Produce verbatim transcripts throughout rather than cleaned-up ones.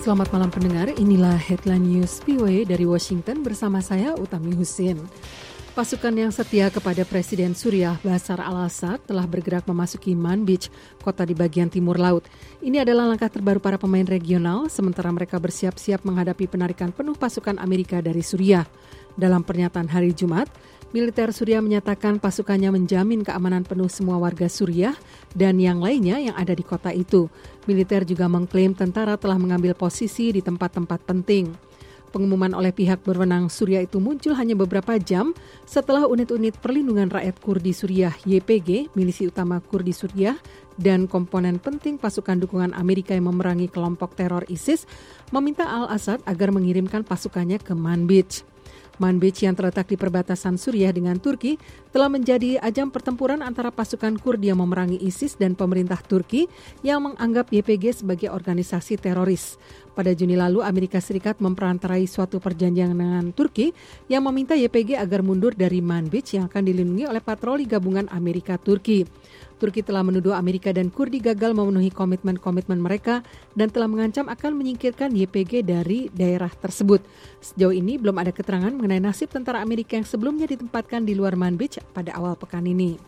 Selamat malam pendengar, inilah Headline News V O A dari Washington bersama saya Utami Husin. Pasukan yang setia kepada Presiden Suriah Bashar al-Assad telah bergerak memasuki Manbij, kota di bagian timur laut. Ini adalah langkah terbaru para pemain regional, sementara mereka bersiap-siap menghadapi penarikan penuh pasukan Amerika dari Suriah. Dalam pernyataan hari Jumat, militer Suriah menyatakan pasukannya menjamin keamanan penuh semua warga Suriah dan yang lainnya yang ada di kota itu. Militer juga mengklaim tentara telah mengambil posisi di tempat-tempat penting. Pengumuman oleh pihak berwenang Suriah itu muncul hanya beberapa jam setelah unit-unit perlindungan rakyat Kurdi Suriah Y P G, milisi utama Kurdi Suriah, dan komponen penting pasukan dukungan Amerika yang memerangi kelompok teror ISIS meminta al-Assad agar mengirimkan pasukannya ke Manbij. Manbij yang terletak di perbatasan Suriah dengan Turki telah menjadi ajang pertempuran antara pasukan Kurdi yang memerangi ISIS dan pemerintah Turki yang menganggap Y P G sebagai organisasi teroris. Pada Juni lalu, Amerika Serikat memperantarai suatu perjanjian dengan Turki yang meminta Y P G agar mundur dari Manbij yang akan dilindungi oleh patroli gabungan Amerika-Turki. Turki telah menuduh Amerika dan Kurdi gagal memenuhi komitmen-komitmen mereka dan telah mengancam akan menyingkirkan Y P G dari daerah tersebut. Sejauh ini belum ada keterangan mengenai nasib tentara Amerika yang sebelumnya ditempatkan di luar Manbij pada awal pekan ini.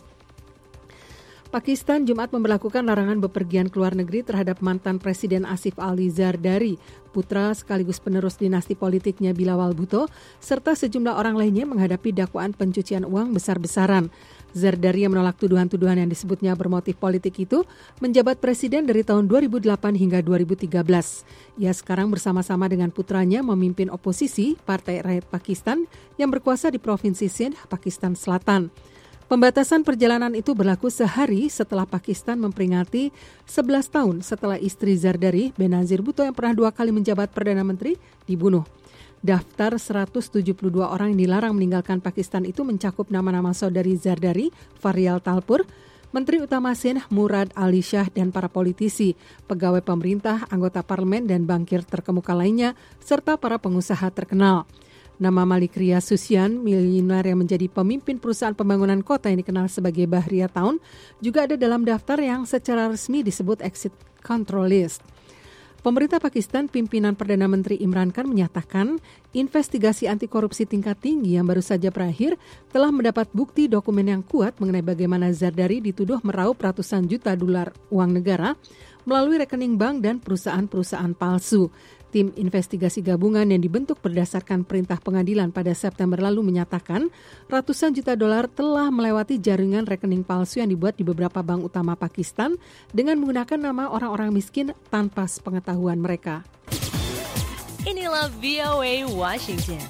Pakistan Jumat memberlakukan larangan bepergian ke luar negeri terhadap mantan Presiden Asif Ali Zardari, putra sekaligus penerus dinasti politiknya Bilawal Bhutto, serta sejumlah orang lainnya menghadapi dakwaan pencucian uang besar-besaran. Zardari yang menolak tuduhan-tuduhan yang disebutnya bermotif politik itu menjabat presiden dari tahun dua ribu delapan hingga dua ribu tiga belas. Ia sekarang bersama-sama dengan putranya memimpin oposisi Partai Rakyat Pakistan yang berkuasa di Provinsi Sindh, Pakistan Selatan. Pembatasan perjalanan itu berlaku sehari setelah Pakistan memperingati sebelas tahun setelah istri Zardari, Benazir Bhutto yang pernah dua kali menjabat Perdana Menteri, dibunuh. Daftar seratus tujuh puluh dua orang yang dilarang meninggalkan Pakistan itu mencakup nama-nama saudari Zardari, Faryal Talpur, Menteri Utama Sindh Murad Ali Shah dan para politisi, pegawai pemerintah, anggota parlemen dan bankir terkemuka lainnya, serta para pengusaha terkenal. Nama Malik Ria Susyan, miliuner yang menjadi pemimpin perusahaan pembangunan kota yang dikenal sebagai Bahria Town, juga ada dalam daftar yang secara resmi disebut exit control list. Pemerintah Pakistan, pimpinan Perdana Menteri Imran Khan menyatakan investigasi anti korupsi tingkat tinggi yang baru saja berakhir telah mendapat bukti dokumen yang kuat mengenai bagaimana Zardari dituduh meraup ratusan juta dolar uang negara melalui rekening bank dan perusahaan-perusahaan palsu. Tim investigasi gabungan yang dibentuk berdasarkan perintah pengadilan pada September lalu menyatakan ratusan juta dolar telah melewati jaringan rekening palsu yang dibuat di beberapa bank utama Pakistan dengan menggunakan nama orang-orang miskin tanpa sepengetahuan mereka. Inilah V O A Washington.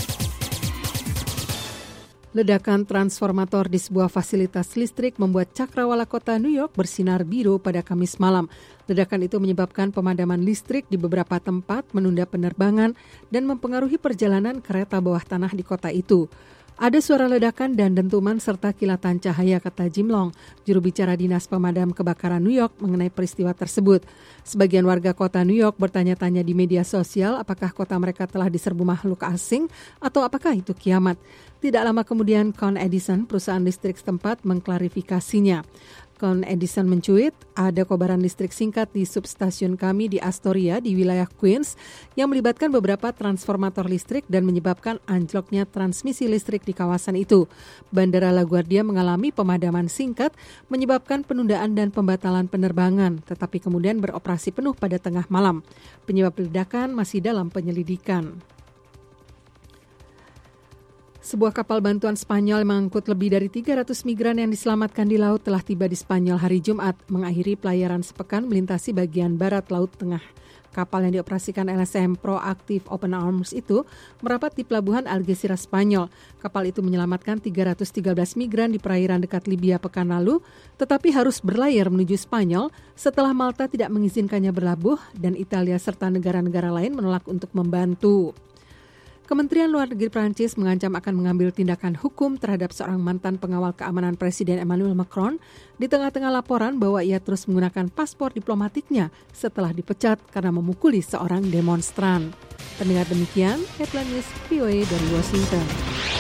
Ledakan transformator di sebuah fasilitas listrik membuat cakrawala kota New York bersinar biru pada Kamis malam. Ledakan itu menyebabkan pemadaman listrik di beberapa tempat, menunda penerbangan, dan mempengaruhi perjalanan kereta bawah tanah di kota itu. Ada suara ledakan dan dentuman serta kilatan cahaya, kata Jim Long, juru bicara Dinas Pemadam Kebakaran New York mengenai peristiwa tersebut. Sebagian warga kota New York bertanya-tanya di media sosial apakah kota mereka telah diserbu makhluk asing atau apakah itu kiamat. Tidak lama kemudian Con Edison, perusahaan listrik setempat, mengklarifikasinya. Con Edison mencuit, ada kobaran listrik singkat di substasiun kami di Astoria di wilayah Queens yang melibatkan beberapa transformator listrik dan menyebabkan anjloknya transmisi listrik di kawasan itu. Bandara LaGuardia mengalami pemadaman singkat menyebabkan penundaan dan pembatalan penerbangan, tetapi kemudian beroperasi penuh pada tengah malam. Penyebab ledakan masih dalam penyelidikan. Sebuah kapal bantuan Spanyol yang mengangkut lebih dari tiga ratus migran yang diselamatkan di laut telah tiba di Spanyol hari Jumat, mengakhiri pelayaran sepekan melintasi bagian barat Laut Tengah. Kapal yang dioperasikan L S M Proactive Open Arms itu merapat di pelabuhan Algeciras, Spanyol. Kapal itu menyelamatkan tiga ratus tiga belas migran di perairan dekat Libya pekan lalu, tetapi harus berlayar menuju Spanyol setelah Malta tidak mengizinkannya berlabuh dan Italia serta negara-negara lain menolak untuk membantu. Kementerian Luar Negeri Prancis mengancam akan mengambil tindakan hukum terhadap seorang mantan pengawal keamanan Presiden Emmanuel Macron di tengah-tengah laporan bahwa ia terus menggunakan paspor diplomatiknya setelah dipecat karena memukuli seorang demonstran. Pendengar demikian, Headline News V O A dari Washington.